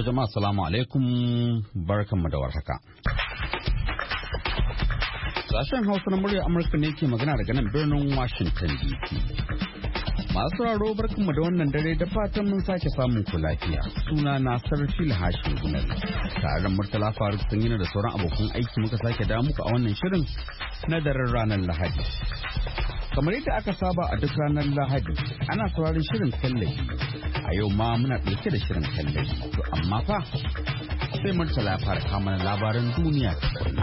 jama'a salamu alaikum barkanmu da warhaka. Sashen Hausa na murya Amurka ne ke magana daga nan birnin Washington DC. Masu raro barkanmu da wannan dare da fatan mun sake samun ku lafiya. Suna na Sarfil Hashim Gunal. Tare da Murtala Faruk Sanyina da sauran abokan aiki muka sake dawo muku a wannan shirin na daren ranar Lahadi. Kamar yadda aka saba a duk ranar Lahadi, ana sauraron shirin tallafi. A yau ma muna ɗauke da shirin tallafi. To amma fa sai Murtala ya fara kama labaran duniya tukunna.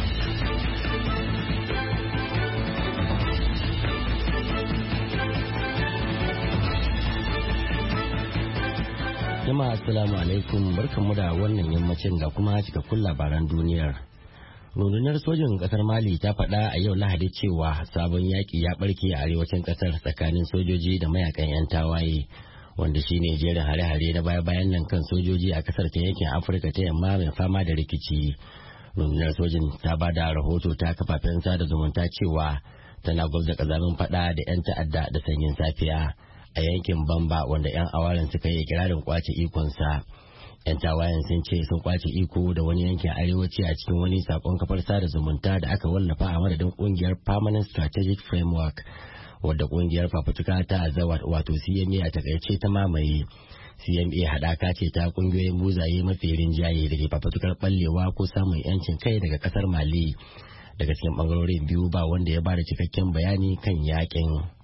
Jama'a assalamu alaikum, barkanmu da wannan yammacin da kuma cikakkun labaran duniyar. Rundunar sojin kasar Mali ta faɗa a yau Lahadi cewa sabon yaƙi ya ɓarke a arewacin kasar tsakanin sojoji da mayakan 'yan tawaye, wanda shine jerin hare-hare na baya-bayan nan kan sojoji a kasar ta yankin Afirka ta yamma mai fama da rikici. Rundunar sojin ta ba da rahoto ta kafafen sada zumunta cewa tana gwabza kazamin faɗa da 'yan ta'adda da sanyin safiya a yankin Bamba, wanda 'yan awarin suka yi ikirarin kwace ikonsa. 'Yan tawayen sun ce sun kwace iko da wani yankin arewaci a cikin wani sakon kafar sada zumunta da aka wallafa a madadin kungiyar Permanent Strategic Framework, wadda kungiyar fafutuka ta Azawad wato CMA a takaice ta mamaye. CMA haɗaka ce ta kungiyoyin buzaye mafi rinjaye da ke fafutukar ballewa ko samun 'yancin kai daga kasar Mali. Daga cikin bangarorin biyu ba wanda ya bada cikakken bayani kan yakin.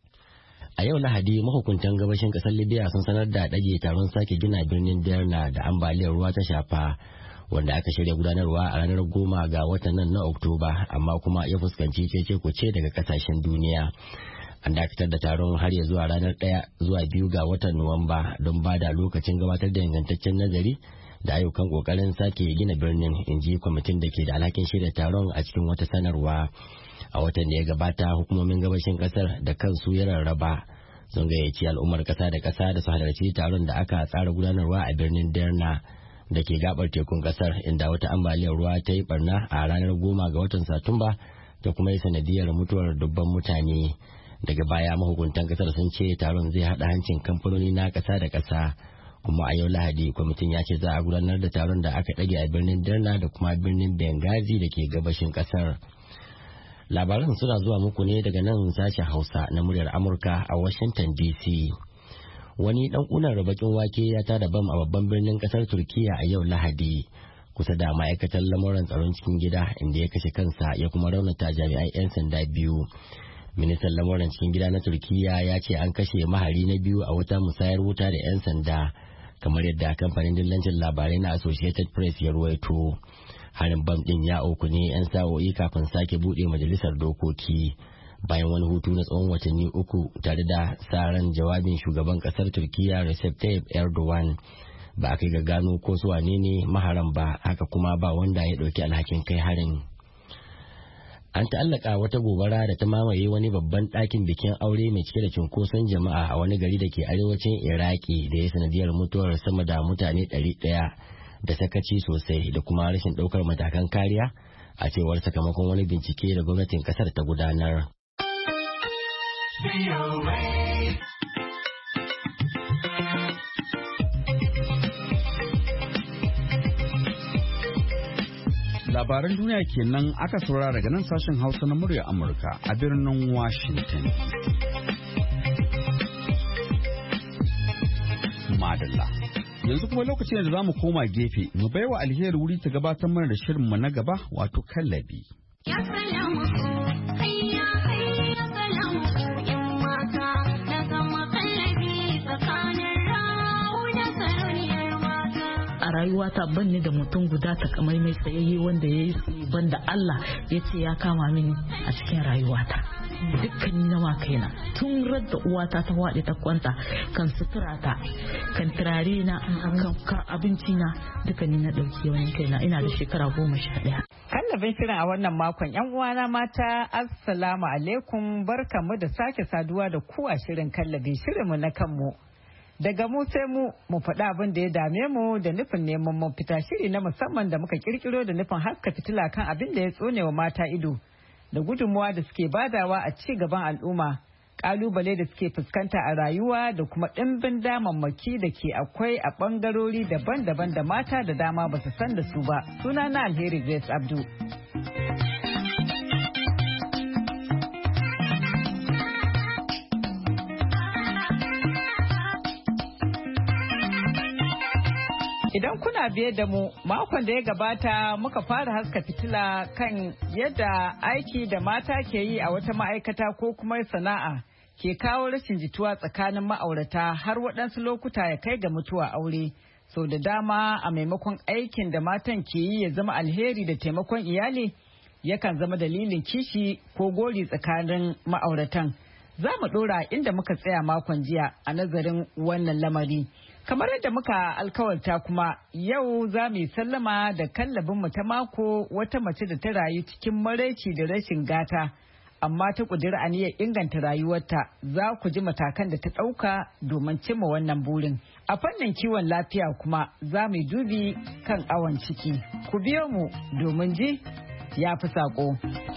A yau Lahadi, mahukuntan gabashin kasar Libya sun sanar da ɗage taron sake gina birnin Derna da ambaliyar ruwa ta shafa, wanda aka shirya gudanarwa a ranar 10 ga watan nan na Oktoba, amma kuma ya fuskanci cece-kuce daga kasashen duniya. An dakatar da taron har ya zuwa ranar 1 zuwa 2 ga watan Nuwamba don ba da lokacin gabatar da ingantaccen nazari da ayyukan kokarin sake gina birnin, inji kwamitin da ke da alhakin shirya taron a cikin wata sanarwa. A watan da ya gabata, hukumomin gabashin kasar da kansu ya rarraba sun gayyaci al'ummar kasa da kasa da su halarci taron da aka tsara gudanarwa a birnin Derna da ke gabar tekun kasar, inda wata ambaliyar ruwa ta yi barna a ranar 10 ga watan Satumba da kuma yi sanadiyar mutuwar dubban mutane. Daga baya mahukuntan kasar sun ce taron zai haɗa hancin kamfanoni na kasa da kasa, kuma a yau Lahadi kwamitin ya ce za a gudanar da taron da aka ɗage a birnin Derna da kuma birnin Benghazi da ke gabashin kasar. Labaran suna zuwa muku ne daga nan sashen Hausa na muryar Amurka a Washington DC. Wani dan kunar bakin wake ya tada bam a babban birnin kasar Turkiya a yau Lahadi, kusa da ma'aikatar lamuran tsaron cikin gida, inda ya kashe kansa ya kuma raunata jami'an 'yan sanda biyu. Ministan lamuran cikin gida na Turkiya ya ce an kashe mahari na biyu a wata musayar wuta da 'yan sanda, kamar yadda kamfanin dillancin labarai na Associated Press ya ruwaito. Harin bam din ya auku ne 'yan sa'o'i kafin sake buɗe majalisar dokoki bayan wani hutu na tsawon watanni 3 tare da sa ran jawabin shugaban kasar Turkiya Recep Tayyip Erdogan. Ba a kai ga gano ko su wane ne maharan ba, haka kuma ba wanda ya ɗauki alhakin kai harin. An ta'allaka wata gobara da ta mamaye wani babban ɗakin bikin aure mai cike da cunkoson jama'a a wani gari da ke arewacin Iraki, da ya sanadiyar mutuwar sama da mutane 100 da sakaci sosai da kuma rashin ɗaukar matakan kariya, a cewar sakamakon wani bincike da gwamnatin kasar ta gudanar. Labaran duniya kenan aka saurara daga nan sashen Hausa na murya Amurka a birnin Washington. Madalla. Yanzu kuma lokacin da za mu koma gefe mu baiwa alheri wuri ta gabatar mana da shirinmu na gaba, wato kallabi. A rayuwata ban ni da mutum guda takamaimai tsayayye wanda ya yi banda Allah ya ce ya kama mini a cikin rayuwata. Dukkanin nawa kaina tun radda uwata ta waɗe ta kwanta, kan suturata, kan turare na, kan abinci na, dukkanin na ɗauki wani kaina. Ina da shekara 11. Kallabin shirin a wannan makon, yan uwana mata, assalamu alaikum, barkamu da sake saduwa da ku a shirin kallabi, shirinmu na kanmu. Daga mu sai mu faɗa abin da ya dame mu da nufin neman mafita, shiri na musamman da muka kirkiro da nufin haska fitila kan abin da ya tsone wa mata ido da gudunmuwa da suke badawa a ci gaban al'umma kalubale da suke fuskanta a rayuwa da kuma ɗimbin damammaki da ke akwai a ɓangarori daban-daban da mata da dama ba su san da su ba. Sunana Alheri Grace Abdu. Idan kuna biye da mu, makon da ya gabata muka fara haska fitila kan yadda aiki da mata ke yi a wata ma'aikata ko kuma sana'a ke kawo rashin jituwa tsakanin ma'aurata har waɗansu lokuta ya kai ga mutuwa aure. Sau da dama a maimakon aikin da matan ke yi ya zama alheri da taimakon iyali, yakan zama dalilin kishi ko gori tsakanin ma'auratan. Za mu ɗora inda muka tsaya makon jiya a nazarin wannan lamari. Kamar yadda muka alkawarta kuma yau za mu yi sallama da kallabinmu ta mako, wata mace da ta rayu cikin maraici da rashin gata, amma ta ƙudiri aniyar inganta rayuwarta. Za ku ji matakan da ta ɗauka domin cimma wannan burin. A fannin kiwon lafiya kuma za mu yi dubi kan awon ciki. Ku biyo mu domin ji ya fi saƙo.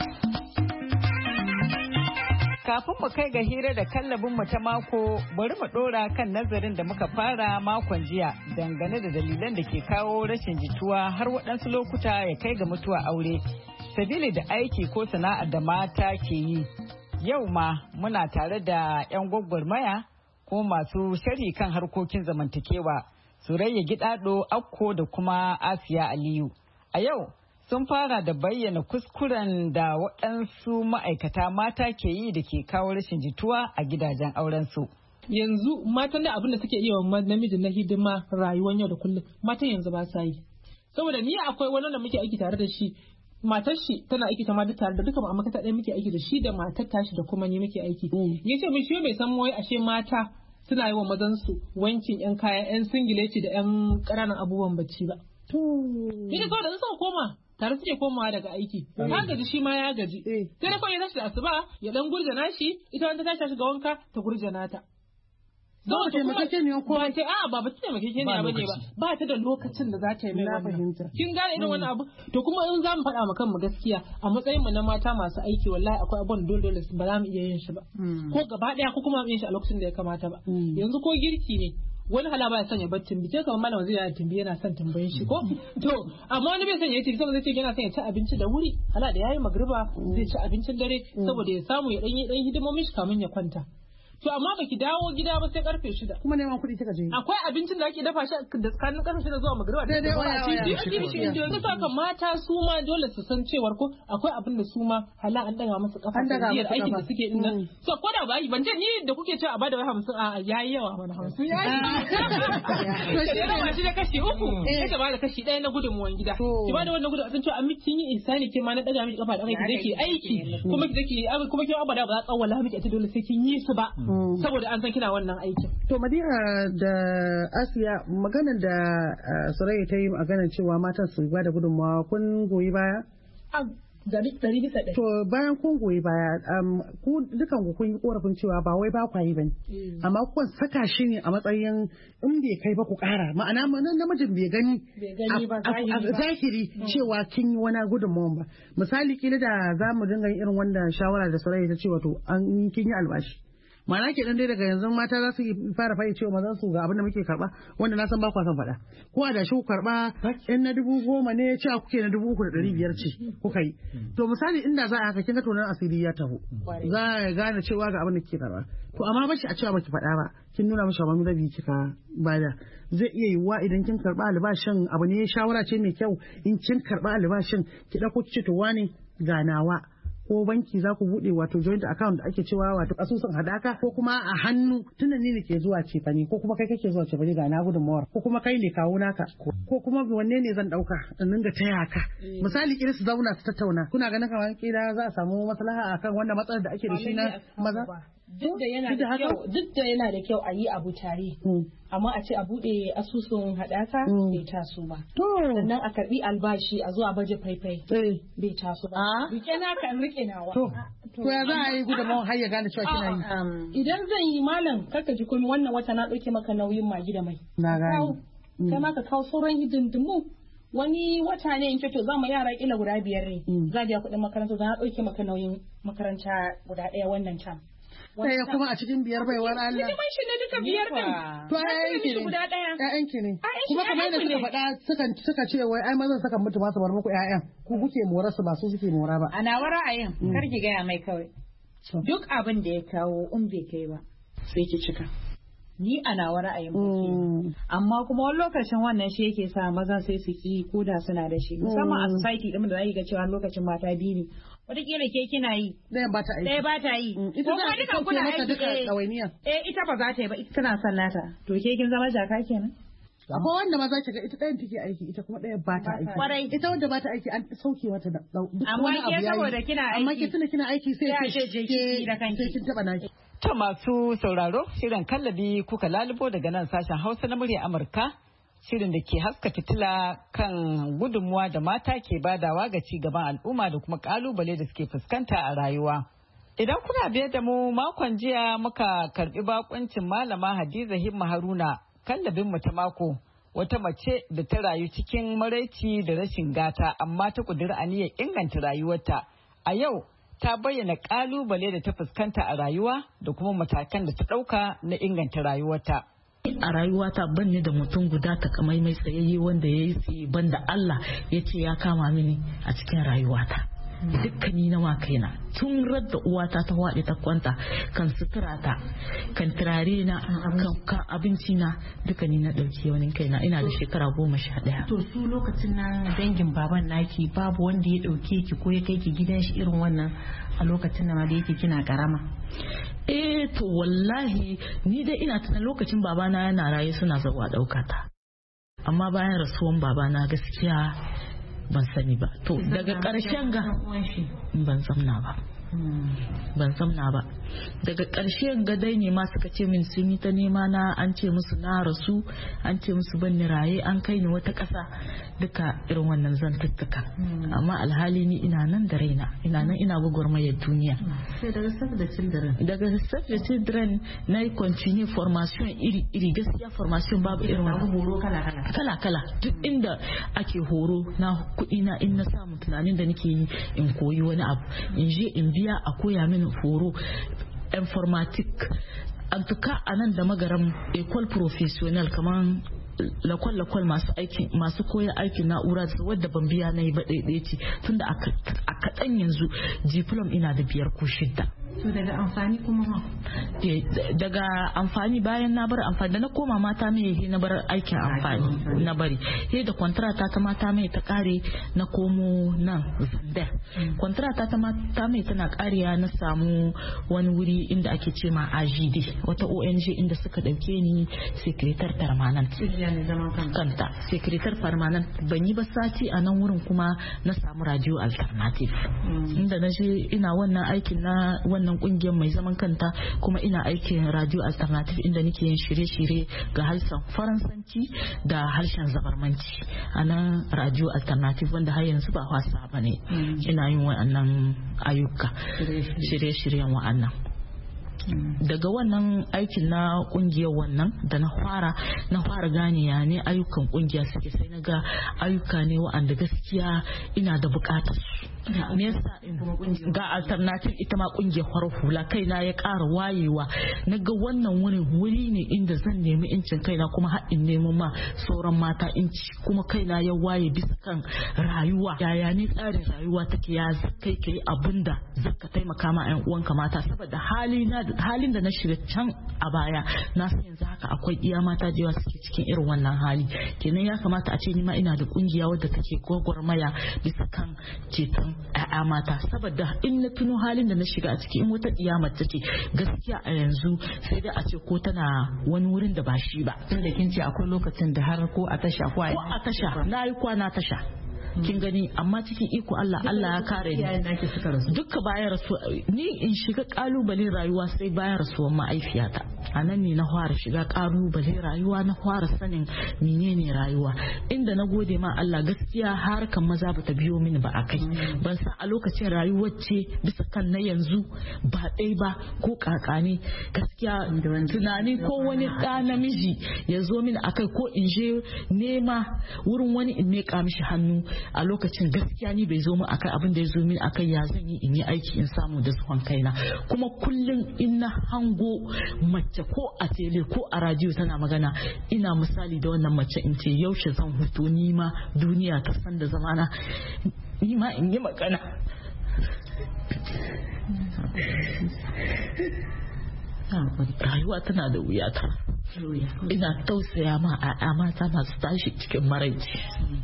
Kafin mu kai ga hira da kallabinmu ta mako, bari mu ɗora kan nazarin da muka fara makon jiya dangane da dalilan da ke kawo rashin jituwa har waɗansu lokuta ya kai ga mutuwa aure, sabili da aiki ko sana'ar da mata ke yi. Yau ma muna tare da 'yan gwagwarmaya ko masu sharhi kan harkokin zamantakewa, Surayya Gidado Akko da kuma Asiya Aliyu. A yau sun fara da bayyana kuskuren da waɗansu ma'aikata mata ke yi da ke kawo rashin jituwa a gidajen aurensu. Yanzu matan da abin da suke iya wa namiji na hidima rayuwar yau da kullum matan yanzu ba sa yi. Saboda ni akwai wani da muke aiki tare da shi, matar shi tana aiki ta ma duk tare da duka a makata ɗaya muke aiki da shi da matar tashi da kuma ni muke aiki. Ya ce shi bai san wai ashe mata suna yi wa mazansu wankin 'yan kaya 'yan singileti da 'yan ƙananan abubuwan bacci ba. Ita kawai da suka koma tare suke komawa daga aiki. Ta gaji shi ma ya gaji. Sai da kawai ya tashi da asuba ya dan gurjana shi, ita wanda ta tashi ga wanka ta gurjana ta. Ba ta taimake ne ko ba ta ba ta taimake ne ba ne ba. Ba ta da lokacin da za ta yi mai wannan. Kin gane irin wannan abu? To kuma in za mu faɗa ma kanmu gaskiya a matsayin mu na mata masu aiki wallahi akwai abun dole ba za mu iya yin shi ba. Ko gaba daya ko kuma mu yin shi a lokacin da ya kamata ba. Yanzu ko girki ne. Wani hala ba ya sanya baccin bice kamar malam zai yana tumbi yana son tambayin shi ko to amma wani bai sanya yace saboda zai ce yana son ya ci abinci da wuri hala da yayi magriba zai ci abincin dare saboda ya samu ya dan hidimomin shi kamin ya kwanta. To amma baki dawo gida ba sai karfe 6 kuma neman kuɗi kika je. Akwai abincin da ake dafa shi da tsakanin karfe 6 zuwa magriba da yanzu saka mata su ma dole su san cewar ko akwai abin da su ma hala an daga musu kafa da aiki da suke din nan. So ko da ba ban ce ni da kuke cewa a bada wai 50 a yayi yawa mana 50 yayi. To shi da mace da kashi 3 ita ba da kashi 1 na gudunmuwan gida. Ki ba da wannan gudun san cewa an miki yi insani ke ma na daga miki kafa da aiki aiki kuma ki abada ba za tsawala miki ita dole sai kin yi su ba. Saboda an san kina wannan aikin. To Madina da Asiya maganar da Surayya ta yi maganar cewa matan su ba da gudunmawa kun goyi baya? Dari bisa ɗari. To bayan kun goyi baya ku dukan ku kun yi korafin cewa ba wai ba kwayi bane. Amma kun saka shi ne a matsayin in bai kai ba ku ƙara ma'ana namijin bai gani a zahiri cewa kin yi wani gudunmawa ba. Misali kila da za mu dinga yin irin wannan shawara da Surayya ta ce wato an kin yi albashi. Ma'ana ke dan dai daga yanzu mata za su fara fahimci cewa mazan su ga abin da muke karba wanda na san ba kwa son faɗa ko a da shi ku karba in na 10,000 ne cewa kuke na 3,500 ce kuka yi to misali inda za a haka kin ga tonan asiri ya taho za a gane cewa ga abin da kike karba to amma ba shi a cewa baki faɗa ba kin nuna mishi ba rabi kika bada zai iya yiwuwa idan kin karba albashin abu ne shawara ce mai kyau in kin karba albashin ki dauko ki ce to wane ganawa ko banki za ku bude wato joint account da ake cewa wato asusun hadaka ko kuma a hannu tunda ni ne ke zuwa cefane ko kuma kai kake zuwa cefane ga na gudunmawar ko kuma kai ne kawo naka ko kuma wanne ne zan dauka in dinga taya ka misali kila su zauna su tattauna kuna ganin kamar kila za a samu maslaha akan wannan matsalar da ake da shi na maza duk da yana da kyau a yi abu tare amma a ce a bude asusun hadaka bai taso ba sannan a karbi albashi a zuwa baje faifai bai taso ba rike na kan rike nawa to ya za a yi gudunmawar har ya gane cewa kina yi idan zan yi malam karka ji komai wannan wata na dauke maka nauyin magi da mai na gani kai ma ka kawo sauran hidindimu wani wata ne in to za mu yara kila guda 5 ne za biya kuɗin makaranta za na dauke maka nauyin makaranta guda 1 wannan tam Ɗaya kuma a cikin 5 baiwar Allah. Hidiman shi ne duka 5 din. To ƴaƴanki ne. Guda ɗaya. Ƴaƴanki ne. Kuma kamar yadda suka faɗa suka ce wai ai mazan suka mutu ba su bar muku ƴaƴan. Ku kuke mora su ba su suke mora ba. A nawa ra'ayin kar ki gaya mai kawai. Duk abin da ya kawo in bai kai ba sai ki cika. Ni a nawa ra'ayin amma kuma wani lokacin wannan shi yake sa mazan sai su ki ko da suna da shi musamman a society din da zai ga cewa lokacin mata biyu ne wataƙila ke kina yi ɗaya ba ta yi ko kuma duka kuna aiki ita ba za ta yi ba ita tana son nata to ke kin zama jaka kenan. Akwai wanda ma za ki ga ita ɗayan take aiki ita kuma ɗayan ba ta aiki. Ita wanda ba ta aiki an sauke mata da amma ke saboda kina aiki amma ke tuna kina aiki sai ke da kanki kin taba naki. Ta masu sauraro shirin kallabi kuka lalubo daga nan sashen Hausa na murya Amurka shirin da ke haska fitila kan gudunmuwa da mata ke badawa ga ci gaban al'umma da kuma kalubale da suke fuskanta a rayuwa. Idan kuna biye da mu makon jiya muka karbi bakuncin malama Hadiza Himma Haruna kallabin mu ta mako wata mace da ta rayu cikin maraici da rashin gata amma ta kudura aniyar inganta rayuwarta. A yau ta bayyana kalubale da ta fuskanta a rayuwa da kuma matakan da ta ɗauka na inganta rayuwarta. A rayuwata ban ni da mutum guda takamaimai tsayayye wanda ya yi tsaye banda Allah ya ce ya kama mini a cikin rayuwata. Dukkani na ma kaina tun radda uwata ta waɗe ta kwanta kan suturata kan turare na kan abinci na dukkani na ɗauki wani kaina ina da shekara 11. To su lokacin nan dangin baban naki babu wanda ya ɗauke ki ko ya kai ki gidan shi irin wannan a lokacin da ma da yake kina karama. To wallahi ni dai ina tunan lokacin babana yana raye suna zawa ɗaukata amma bayan rasuwan babana gaskiya ban sani ba. To daga ƙarshen ga ban zamna ba daga ƙarshen ga dai ne ma suka ce min sun yi ta nema na an ce musu na rasu an ce musu ban ni raye an kai ni wata ƙasa duka irin wannan zantuttuka amma alhali ni ina nan da raina ina nan ina gwagwarmayar duniya. Sai daga Save the Children na yi continue formation iri gaskiya formation babu irin wannan horo kala duk inda ake horo na kuɗi na in na samu tunanin da nake yi in koyi wani abu in je in biya a koya mini horo informatic an tuka a nan da magaram école professionnel kaman lakwal masu koya aikin na'ura wadda ban biya na yi ba ɗaiɗaya ce tunda a kaɗan yanzu diplom ina da 5 ko 6. To daga amfani kuma daga amfani bayan na bar amfani da na koma mata mai na bar aikin amfani na bari da kwantarata ta mata mai ta kare na komo nan Zandar. Kwantarata ta mata mai tana kariya na samu wani wuri inda ake ce ma AGD wata ONG inda suka dauke ni secretary permanent kanta secretary permanent ban yi ba sati a nan wurin kuma na samu radio alternative inda na je ina wannan aikin na wannan kungiyar mai zaman kanta kuma ina aikin radio alternative inda nake yin shirye-shirye ga harshen faransanci da harshen zabarmanci a nan radio alternative wanda har yanzu ba wasa ba ne ina yin wa'annan ayyuka shirye-shiryen wa'annan. Daga wannan aikin na kungiyar wannan da na fara gane ya ne ayyukan kungiya suke sai na ga ayyuka ne wa'anda gaskiya ina da bukatar me yasa ga alternative ita ma kungiyar farar hula kaina ya ƙara wayewa na ga wannan wuri ne inda zan nemi incin kaina kuma haɗin neman ma sauran mata inci kuma kaina ya waye bisa kan rayuwa yaya ne tsarin rayuwa take ya kai kai abinda zaka taimaka ma ƴan uwanka mata saboda halin da na shiga can a baya na san yanzu haka akwai iya mata da yawa suke cikin irin wannan hali kenan ya kamata a ce ni ma ina da kungiya wadda take gwagwarmaya bisa kan ceton ƴaƴa mata saboda in na tuno halin da na shiga a ciki in wata iyamar take gaskiya a yanzu sai dai a ce ko tana wani wurin da ba shi ba tunda kin ce akwai lokacin da har ko a tasha ko a tasha na yi kwana tasha kin gani amma cikin iko Allah ya kare ni dukka bayan rasu ni in shiga kalubalen rayuwa sai bayan rasuwar ma'aifiyata a nan ne na fara shiga ƙalubale rayuwa, na fara sanin menene rayuwa, inda na gode ma Allah gaskiya harkan maza bata biyo mini ba akai. Ban san a lokacin rayuwar ce bisa kan na yanzu ba ɗai ba ko kakane gaskiya tunani ko wani ɗa namiji ya zo mini akai ko in je nema wurin wani in meka mishi hannu a lokacin gaskiya ni bai zo mu akai. Abin da ya zo mini akai ya zan yi in yi aiki in samu da zuwan kaina. Kuma kullum in na hango mace ko a tele ko a radio tana magana ina misali da wannan mace in ce yaushe zan hutu ni ma duniya ta san da zamana ni ma in yi magana. Rayuwa tana da wuya ta. Ina tausaya ma a mata masu tashi cikin maraici.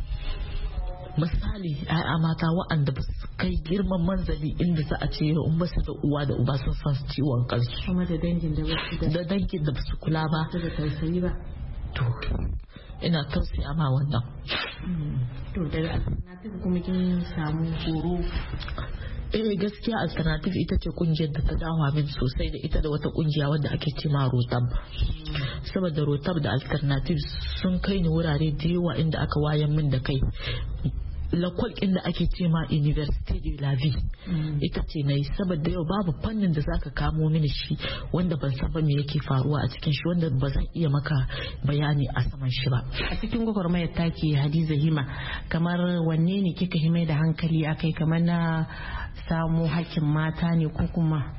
Misali a mata waɗanda ba su kai girman manzali inda za a ce in ba su da uwa da uba sun san ciwon kansu, kuma da dangin da ba su kula ba, da tausayi ba. To ina tausaya ma wannan. To daga alternative kuma kin samu horo? Gaskiya alternative ita ce kungiyar da ta dawa min sosai, da ita da wata kungiya wadda ake ce ma Rotab. Saboda Rotab da alternative sun kai ni wurare da yawa inda aka wayan min da kai. Lakwal inda ake ce ma Université de la Vie ita ce na yi, saboda yau babu fannin da zaka kamo mini shi wanda ban san ba me yake faruwa a cikin shi, wanda ba zan iya maka bayani a saman shi ba. A cikin gwagwarmayar take Hadiza Hima, kamar wanne ne kika himai da hankali akai, kamar na samu hakkin mata ne ko kuma?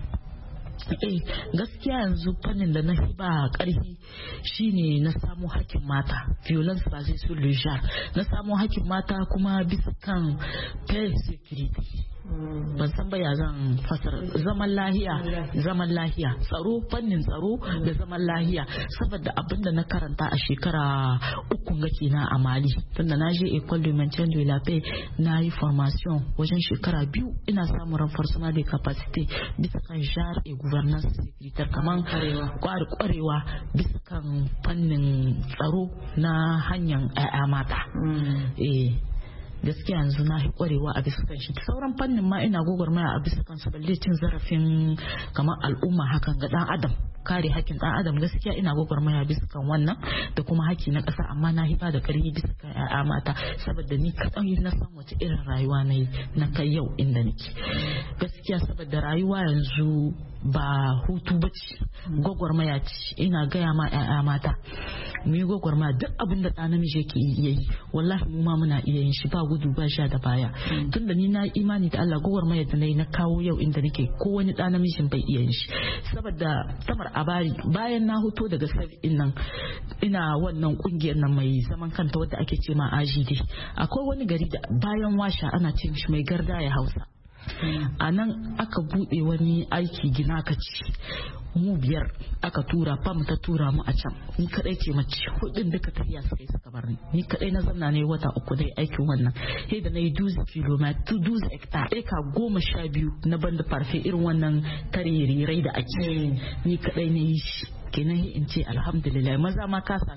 Gaskiya yanzu fannin da na ba karfi shine na samu hakkin mata, violence basée sur le genre, na samu hakkin mata kuma bisa kan paix sécurité. Ban san ba ya zan fasara zaman lahiya tsaro, fannin tsaro da zaman lahiya, saboda abinda na karanta a shekara 3 ga kenan a Mali, tunda na je École de Maintien de la Paix, na yi formation wajen shekara 2, ina samun renforcement de capacité bisa kan genre et gouvernance sécuritaire, kaman kwarewa bisa kan fannin tsaro na hanyar 'ya'ya mata. Gaskiya yanzu na kwarewa a bisa kan shi. Sauran fannin ma ina gwagwarmaya a bisa kan su, balle cin zarafin kamar al'umma hakan ga dan adam, kare hakkin dan adam, gaskiya ina gwagwarmaya bisa kan wannan da kuma haƙƙi na ƙasa, amma na hiba da ƙarfi bisa kan ƴaƴa mata, saboda ni kaɗan na san wace irin rayuwa na yi na kai yau inda nake. Gaskiya saboda rayuwa yanzu ba hutu ba ce, gwagwarmaya ce. Ina gaya ma ƴaƴa mata mu yi gwagwarmaya, duk abin da ɗa namiji yake iya yi wallahi mu ma muna iya yin shi, ba gudu ba sha da baya. Tunda ni na imani da Allah, gwagwarmaya da nayi na kawo yau inda nake ko wani ɗa namijin bai iya yin shi. Saboda Tamar Abari, bayan na huto daga sab'in nan ina wannan kungiyar nan mai zaman kanta wadda ake ce ma AJD. Akwai wani gari da bayan Washa ana ce mishi Mai Garda ya Hausa. A nan aka buɗe wani aiki gina kaci, mu 5 aka tura, fam ta tura mu a can. Ni kadai ce mace, 4 duka tafiya suka yi suka bar ni kadai na zanna ne wata 3 dai aikin wannan. Sai da na yi 12 kilometer 12 hectare, eka 12 na banda farfe irin wannan taririrai da ake. Ni kadai ne yi shi. Kenan in ce alhamdulillah, maza ma kasa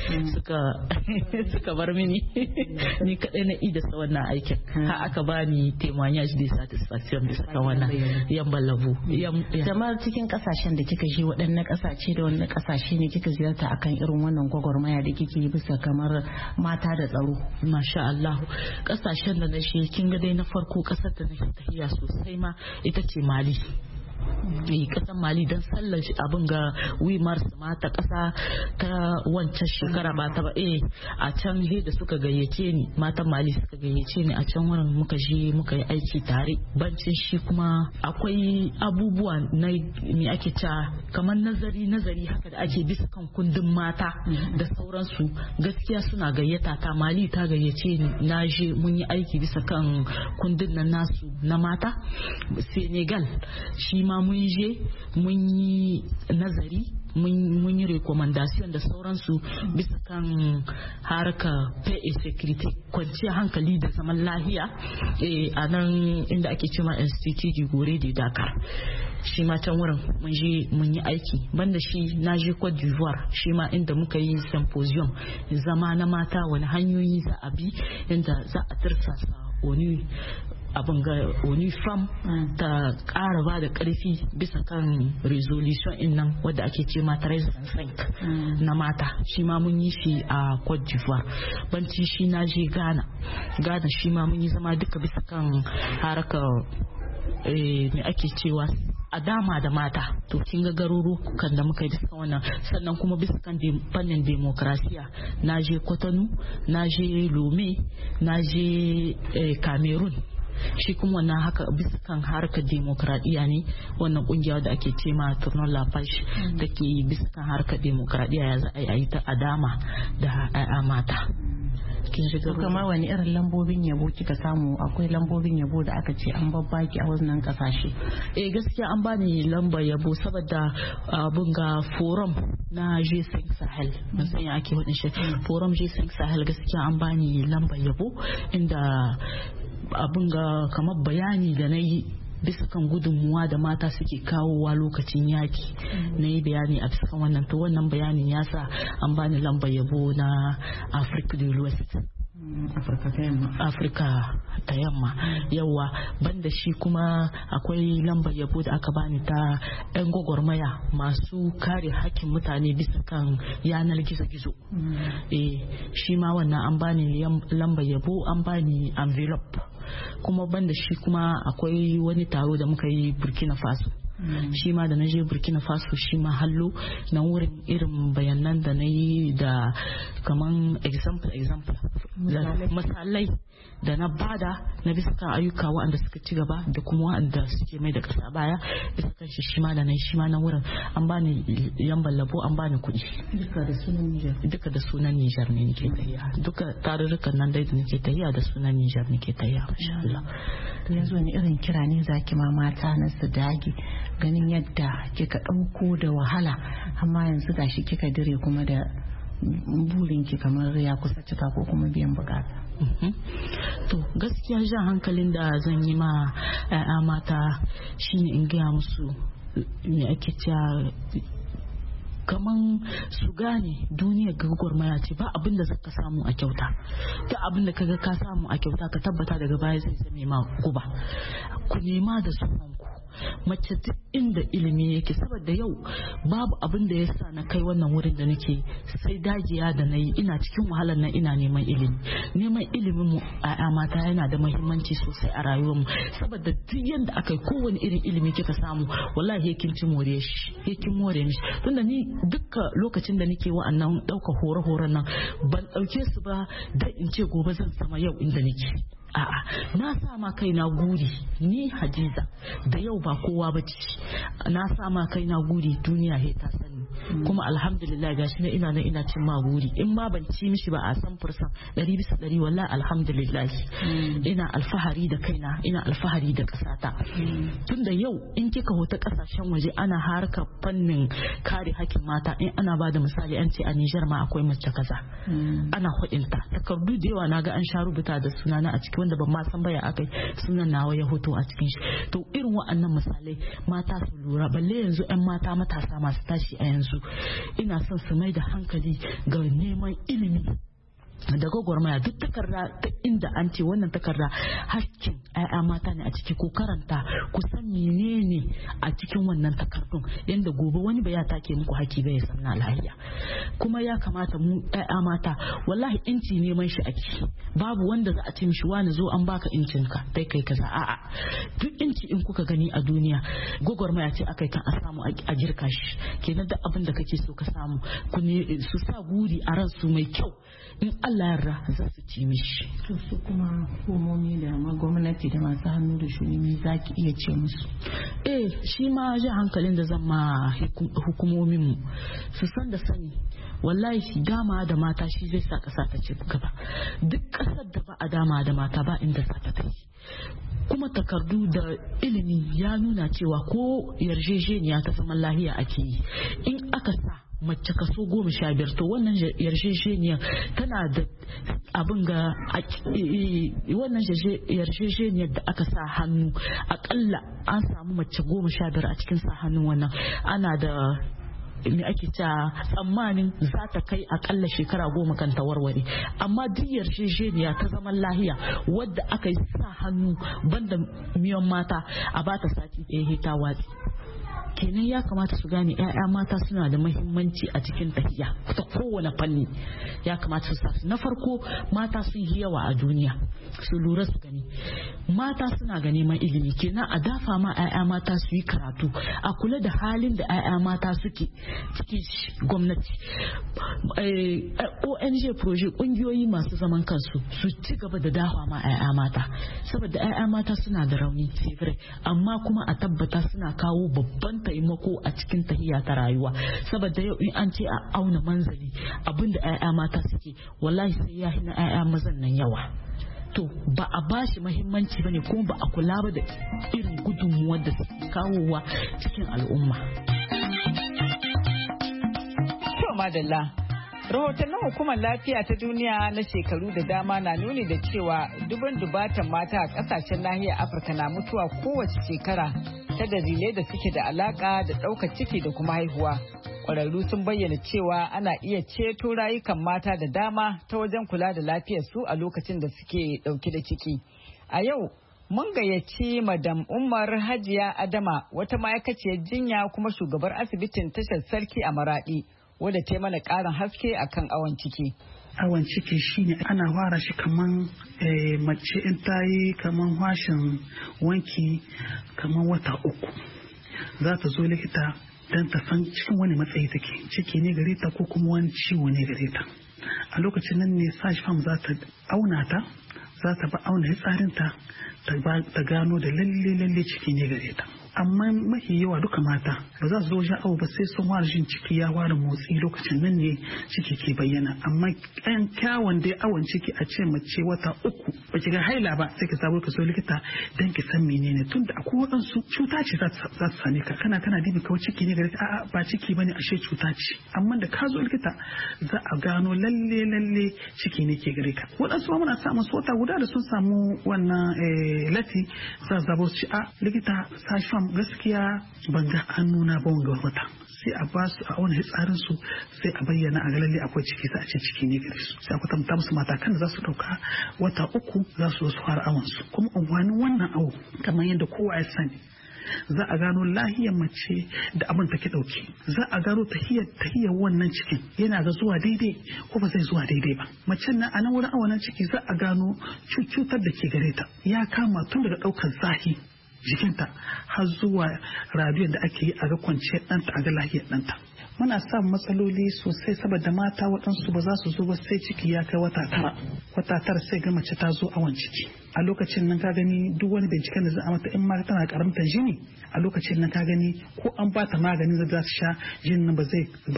suka bar mini ni kadai na ida sa wannan aikin. Ha aka bani témoignage de satisfaction bisa kan wannan yan ballabu. Kamar cikin kasashen da kika je, waɗanne kasashe da wanda kasashe ne kika ziyarta akan irin wannan gwagwarmaya da kike yi bisa kamar mata da tsaro? Masha Allah, kasashen da na je kin ga dai na farko kasar da na tafiya sosai ma ita ce Mali. Kasan Mali don sallar abin ga wimar mata kasa ta wancan shekara ba ta ba a can da suka gayyace ni, matan Mali suka gayyace ni a can wurin muka je muka yi aiki tare. Bancin shi kuma akwai abubuwa na me ake ta kamar nazari haka da ake bisa kan kundin mata da sauransu. Gaskiya suna gayyata ta, Mali ta gayyace ni, na je mun yi aiki bisa kan kundin nan nasu na mata. Senegal shi ma mun je mun yi nazari, mun yi recommendation da sauransu bisa kan harka paix et sécurité, kwanciyar hankali da zaman lahiya a nan inda ake cewa Institut du Gorée de Dakar. Shi ma can wurin mun yi aiki. Banda shi na je Cote d'Ivoire, shi ma inda muka yi symposium zama na mata, wani hanyoyi za a bi inda za a tirsasa wani abin ga unifam ta ƙara ba da ƙarfi bisa kan resolution in nan wadda ake ce mata na mata, shi ma mun yi shi a Cote d'Ivoire. Banci shi na je Ghana shi ma mun yi zama duka bisa kan harkar me ake cewa a dama da mata. To kin ga garurukan da muka yi bisa wannan, sannan kuma bisa kan fannin demokrasiya na je Cotonou, na je Lomé, na je Cameroon. Shi kuma wannan haka bisa kan harkar demokradiyya ne, wannan kungiya da ake ce ma Tournon La Page take yi bisa kan harkar demokradiyya ya za a yi ta adama da a mata. Kamar wani irin lambobin yabo kika samu? Akwai lambobin yabo da aka ce an babbaki a wannan kasashe? Gaskiya an bani lambar yabo saboda abun ga forum na G5 Sahel, mun san ake wadin shi forum G5 Sahel, gaskiya an bani lambar yabo inda abun ga kamar bayani da na yi bisa kan gudunmuwa da mata suke kawowa lokacin yaki, na yi bayani a bisa wannan. To wannan bayanin ya sa an bani lambar yabo na Africa de l'Ouest, Afirka ta yamma. Yawa banda shi kuma akwai lambar yabo da aka bani ta 'yan gwagwarmaya masu kare hakkin mutane bisa kan yanar gizo-gizo. Shi ma wannan an bani lambar yabo, an bani envelope. Kuma banda shi kuma akwai wani taro da muka yi Burkina Faso, shi ma da na je Burkina Faso shi ma hallo na wurin irin bayanan da na yi da kaman example misalai da na bada na bisa kan ayyuka waɗanda suka ci gaba da kuma waɗanda suke mai da ƙasa baya, bisa kan shi ma da na shi ma na wurin an bani yamban labo, an bani kuɗi. Duka da sunan Nijar ne nake tafiya, duka tarurrukan nan dai da nake tafiya da sunan Nijar nake tafiya. Masha Allah. To yanzu wani irin kira ne zaki ma mata na su dage, ganin yadda kika ɗauko da wahala amma yanzu gashi kika dire kuma da burinki kamar ya kusa cika ko kuma biyan bukata? To gaskiya jan hankalin da zan yi ma 'ya'ya mata shine in gaya musu me ake cewa kaman su gane duniya gwagwarmaya ce, ba abin da zaka samu a kyauta. Duk abin da kaga ka samu a kyauta ka tabbata daga baya zai zame ma guba. Ku nema da sunanku. Mace duk inda ilimi yake, saboda yau babu abin da ya sa na kai wannan wurin da nake sai dagiya da na yi. Ina cikin wahalar nan ina neman ilimi. Neman ilimin mu a mata yana da muhimmanci sosai a rayuwar mu, saboda duk yanda aka yi kowane irin ilimi kika samu wallahi kin ci more shi, kin more mishi. Tunda ni dukka lokacin da nake wa'annan ɗauka hore-horen nan ban ɗauke su ba da in ce gobe zan sama yau inda nake. A'a, na sa ma kaina guri, ni Hadiza da yau ba kowa ba ce. Na sa ma kaina guri duniya he ta sani, kuma alhamdulillah gashi na ina cin ma guri. In ma ban ci mishi ba a san fursan 100% wallahi alhamdulillah. Ina alfahari da kaina, ina alfahari da kasata. Tunda yau in kika hota kasashen waje ana harka fannin kare hakkin mata, in ana ba da misali an ce a Nijar ma akwai mace kaza, ana hudinta takardu da yawa naga an sha rubuta da sunana a cikin wanda ban ma san baya akai sunan nawa ya hoto a cikin shi. To irin wa'annan misalai mata su lura, balle yanzu 'yan mata matasa masu tashi a yanzu, ina son su mai da hankali ga neman ilimi da gwagwarmaya. Duk takarda ta inda an ce wannan takarda hakkin 'ya'ya mata ne a ciki, ko karanta ku san menene a cikin wannan takardun, yanda gobe wani ba ya take muku haki ba ya san na lahiya. Kuma ya kamata mu 'ya'ya mata wallahi inci neman shi ake, babu wanda za a ce mishi wani zo an baka incin ka dai kai kaza. A'a, duk inci in kuka gani a duniya gwagwarmaya ce akai kan a samu a girka shi. Kenan duk abin da kake so ka samu ku ne su sa guri a ransu mai kyau, in Allah yarda za su ci mishi. To su kuma hukumomi da gwamnati da masu hannu da shuni za ki iya ce musu? Shi ma ji hankalin da zan ma hukumomin mu su san da sani, wallahi dama da mata shi zai sa kasa ta ci gaba. Duk kasar da ba a dama da mata ba inda za ta tafi. Kuma takardu da ilimi ya nuna cewa ko yarjejeniya ta zaman lahiya ake yi, in aka sa mace kaso 15, to wannan yarjejeniyar tana da abin ga wannan yarjejeniyar da aka sa hannu akalla an samu mace 15 a cikin sa hannun wannan, ana da me ake cewa tsammanin za ta kai akalla shekara 10 kan ta warware, amma duk yarjejeniya ta zaman lahiya wadda aka yi sa hannu banda miyan mata a bata sati ɗaya ta watsi. Kenan ya kamata su gane 'ya'ya mata suna da muhimmanci a cikin tahiya ta kowane fanni. Ya kamata su na farko mata sun yi yawa a duniya, su lura su gani mata suna ga neman ilimi, kenan a dafa ma 'ya'ya mata su yi karatu, a kula da halin da 'ya'ya mata suke cikin gwamnati. ONG project kungiyoyi masu zaman kansu su ci gaba da dafa ma 'ya'ya mata, saboda 'ya'ya mata suna da rauni sevire, amma kuma a tabbata suna kawo babban taimako a cikin tahiya ta rayuwa. Saboda yau in an ce a auna manzali abinda 'ya'ya mata suke, wallahi sai ya hina 'ya'ya mazan nan yawa. To ba a bashi mahimmanci bane, kuma ba a kula ba da irin gudunmuwar da suke kawowa cikin al'umma. To madalla, rahotannin hukumar lafiya ta duniya na shekaru da dama na nuni da cewa dubun dubatan mata a kasashen nahiyar Afirka na mutuwa kowace shekara ta dalilai da suke da alaka da ɗaukar ciki da kuma haihuwa. Ƙwararru sun bayyana cewa ana iya ceto rayukan mata da dama ta wajen kula da lafiyar su a lokacin da suke ɗauke da ciki. A yau mun gayyaci Madam Umar Hajiya Adama, wata ma'aikaciyar jinya kuma shugabar asibitin tashar Sarki a Maradi, wadda ta yi mana ƙarin haske akan awon ciki. Awon ciki shine ana fara shi kaman mace in ta yi kaman washin wanki kaman wata 3 za ta zo likita don ta san cikin wani matsayi take, ciki ne gare ta ko kuma wani ciwo ne gare ta. A lokacin nan ne sashi fam za ta auna ta, za ta ba auna hitsarinta ta gano da lalle ciki ne gare ta. Amma mafi yawa duka mata ba za su zo wajen awo ba sai sun fara jin ciki ya fara motsi, lokacin nan ne ciki ke bayyana. Amma ɗan kyawun dai awon ciki a ce mace wata 3 ba ki ga haila ba, sai ka sabo ka so likita dan ki san menene, tunda akwai waɗansu cuta ce za ta same ka, kana dibi kawai ciki ne gare ka, a'a ba ciki bane, ashe cuta ce. Amma da ka zo likita za a gano lalle ciki ne ke gare ka. Waɗansu ma muna samun su wata guda da sun samu wannan lati za zabo su ci a likita sashi gaskiya ban ga hannuna ba wanga wata, sai a ba su a auna hitsarin su, sai a bayyana a ga lalle akwai ciki, sai a ce ciki ne gare su, sai a kwatanta musu matakan da za su dauka wata 3 za su fara awon su. Kuma amfanin wannan awo kamar yadda kowa ya sani, za a gano lahiyar mace da abin take dauke, za a gano tahiyar wannan cikin yana ga zuwa daidai ko ba zai zuwa daidai ba. Macen nan a nan wurin awon ciki za a gano cutar da ke gare ta, ya kama tun daga daukar zahi jikinta har zuwa radiyon da ake yi a ga kwanciyar ɗanta, a ga lahiyar ɗanta. Muna samun matsaloli sosai saboda mata waɗansu ba za su zo ba sai ciki ya kai wata 9 sai ga mace ta zo awon ciki. A lokacin nan ka gani duk wani binciken da za a mata, in ma tana karamtar jini, a lokacin nan ka gani ko an ba ta maganin da za ta sha, jinin nan ba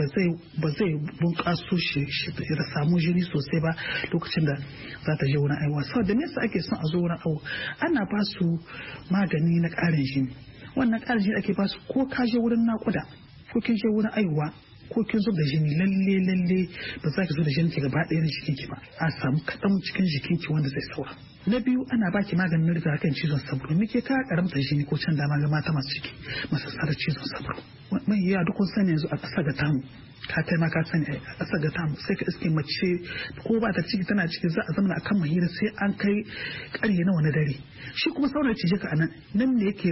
zai bunƙaso shi da samu jini sosai ba lokacin da za ta je wurin aiwa. Saboda me yasa ake son a zo wurin awo? Ana ba su magani na ƙarin jini. Wannan ƙarin jini ake ba su ko ka je wurin naƙuda, ko kin je wurin aiwa, ko kin zo da jini, lalle ba za ki zo da jini ki gaba ɗaya na jikinki ba, a samu kaɗan cikin jikinki wanda zai saura. Na biyu ana baki maganin rigakafin cizon sauro. Muke ka karamta jini ko can dama ga mata masu ciki masassarar cizon sauro. Mai yawa duk kun sani yanzu a ƙasa ga tamu, ka kai ma ka sani a ƙasa ga tamu sai ka iske mace ko ba ta ciki tana ciki za a zama akan mahira sai an kai ƙarye na wani dare. Shi kuma sauran cije ka anan nan ne yake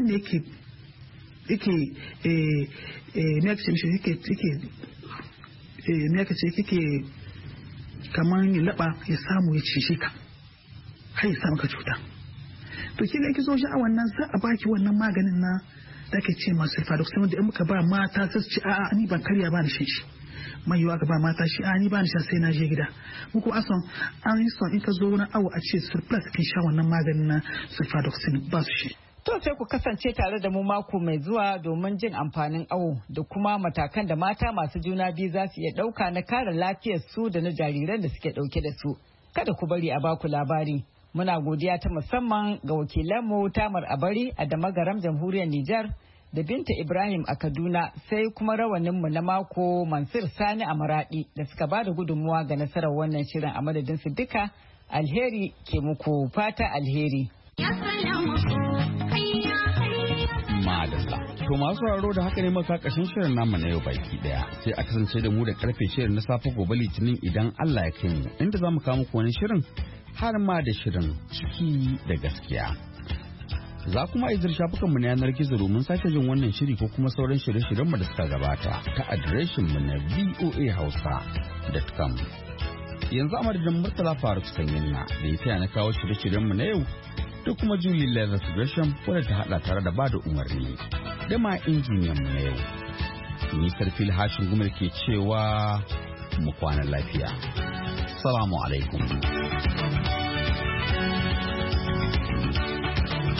kamar ya laba ya samu ya cishe ka har ya samu ka cuta. To kila yake zo a wannan za a baki wannan maganin na da ke ce masu sulfadoxin, wanda in muka ba mata sai su ce a'a ni ban karya ba ni shan shi. Mai yiwa ka ba mata shi a ni ba ni sha sai na je gida. Muku ason an yi son in ka zo wurin awo a ce surplus kin sha wannan maganin na sulfadoxin ba su shi. To sai ku kasance tare da mu mako mai zuwa domin jin amfanin awo da kuma matakan da mata masu juna biyu za su iya ɗauka na kare lafiyar su da na jariran da suke ɗauke da su. Kada ku bari a baku labari. Muna godiya ta musamman ga wakilanmu Tamar Abari a Damagaram Jamhuriyar Nijar da Binta Ibrahim a Kaduna, sai kuma rawaninmu na mako Mansur Sani a Maradi da suka ba da gudunmuwa ga nasarar wannan shirin. A madadin su duka, alheri ke muku fata alheri. Madalla. To masu sauraro da haka ne muka kashin shirin namu na yau baki daya. Sai a kasance da mu da karfe 6 na safe gobe Litinin idan Allah ya kai mu. Inda za mu kawo muku wani shirin har ma da shirin ciki da gaskiya. Za kuma izir shafukanmu na yanar gizo domin sake jin wannan shiri ko kuma sauran shirye-shiryenmu da suka gabata ta adireshinmu na voahausa.com. Yanzu a madadin Murtala Faruk Sanyinna da ya taya na kawo shirye-shiryenmu na yau da kuma Julie Leathers Gresham wadda ta hada tare da bada umarni da ma injiniyanmu na yau. Ni Sarfil Hashin Gumar ke cewa mu kwana lafiya. Salamu alaikum.